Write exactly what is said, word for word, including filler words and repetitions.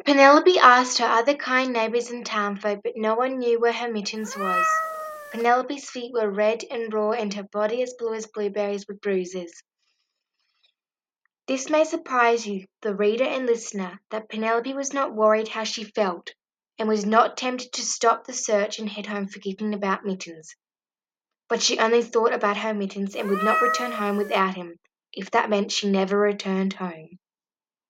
Penelope asked her other kind neighbors and townfolk, but no one knew where her Mittens was. Penelope's feet were red and raw, and her body as blue as blueberries with bruises. This may surprise you, the reader and listener, that Penelope was not worried how she felt, and was not tempted to stop the search and head home forgetting about Mittens. But she only thought about her Mittens and would not return home without him, if that meant she never returned home.